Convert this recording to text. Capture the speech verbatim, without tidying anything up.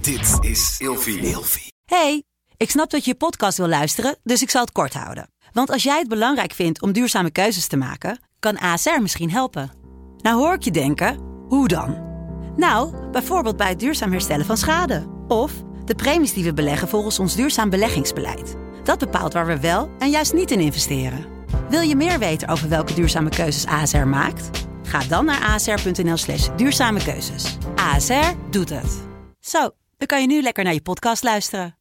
Dit is Ilfie. Hey, ik snap dat je je podcast wil luisteren, dus ik zal het kort houden. Want als jij het belangrijk vindt om duurzame keuzes te maken, kan A S R misschien helpen. Nou hoor ik je denken, hoe dan? Nou, bijvoorbeeld bij het duurzaam herstellen van schade. Of de premies die we beleggen volgens ons duurzaam beleggingsbeleid. Dat bepaalt waar we wel en juist niet in investeren. Wil je meer weten over welke duurzame keuzes A S R maakt? Ga dan naar asr.nl slash duurzame keuzes. A S R doet het. Zo, dan kan je nu lekker naar je podcast luisteren.